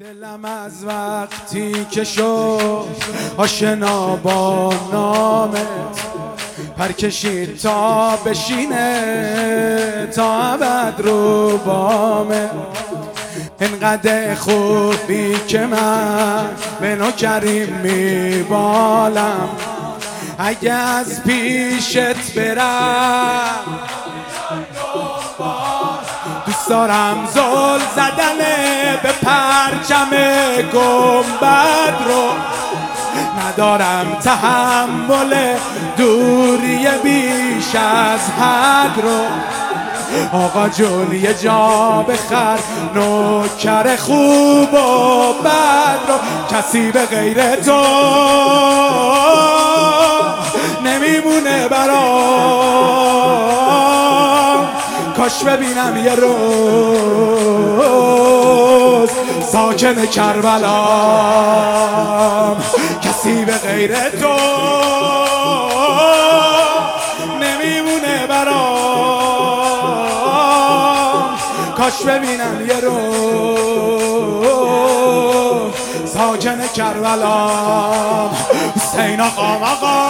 دلم از وقتی که شد آشنا با نامت پرکشید تا بشینه تا ابد رو بامه. انقدر خوبی که من به نوکریم میبالم، اگه از پیشت برم دوست دارم زل زدنه به پرچم گنبد رو. ندارم تحمل دوری بیش از حد رو. آقا جون یه جا بخر نوکر خوب و بد رو. کسی به غیر تو نمیمونه برام، کاش ببینم یه روز ساکن کربلام. کسی به غیر تو نمیمونه برام، کاش ببینم یه روز ساکن کربلام. حسین آقا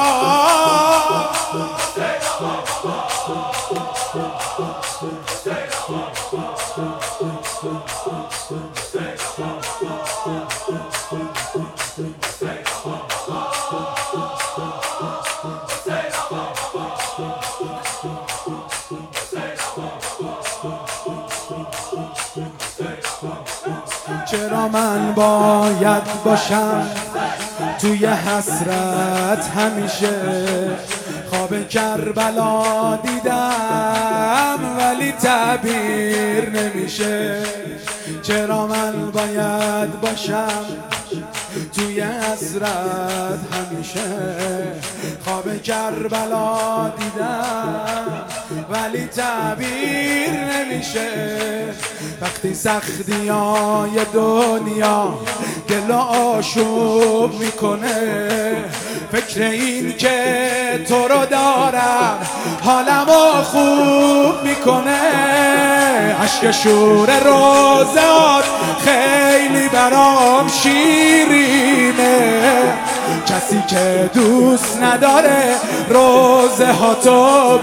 چرا من باید باشم توی حسرت همیشه؟ خواب کربلا دیدم ولی تعبیر نمیشه. چرا من باید باشم توی حسرت همیشه؟ خواب کربلا دیدم ولی تعبیر نمیشه. وقتی سختیای دنیا دل آشوب میکنه، فکر این که تو رو دارم حالمو خوب میکنه. عشق شور روزات خیلی برام شیرینه. کسی که دوست نداره روزه ها تو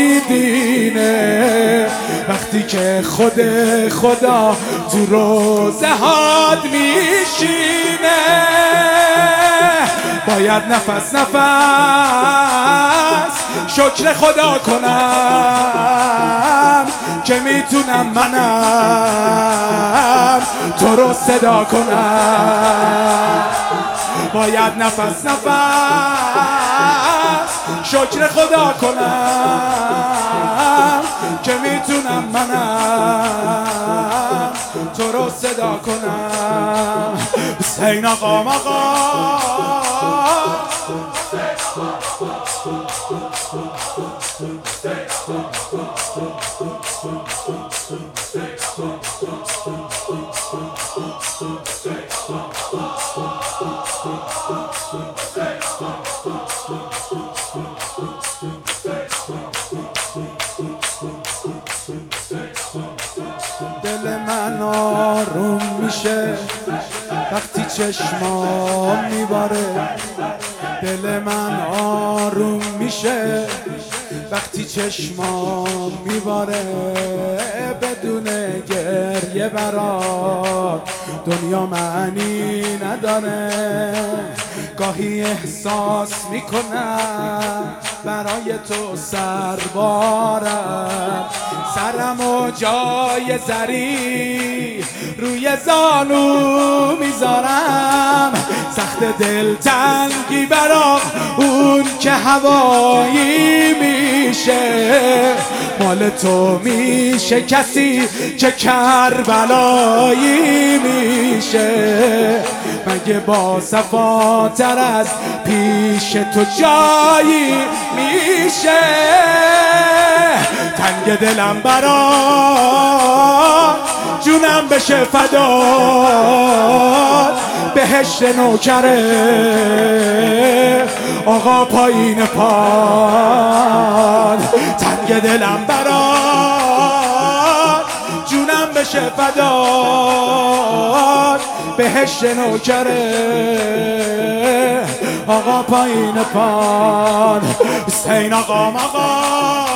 بیدینه. وقتی که خدا تو روزه هات میشینه، باید نفس شکر خدا کنم که میتونم منم تو رو صدا کنم. باید نفس شکر خدا کنم که میتونم منم تو رو صدا کنم. حسین آقا دل من آروم میشه وقتی چشمام میباره. دل من آروم میشه وقتی چشمام میباره. بدون گریه برات دنیا معنی نداره. گاهی احساس میکنم برای تو سربارم. سرم و جای زری روی زانو میذارم. سخت دلتنگی برام اون که هوایی میشه. مال تو میشه کسی که کربلایی میشه. مگه با صفاتر از پیش تو جایی میشه؟ تنگ دلم برات جونم بشه فدات. بهشت نوکره آقا پایین پاد. تنگ دلم برات جونم بشه فدات. بهشت نوکره آقا پایین پان حسین آقا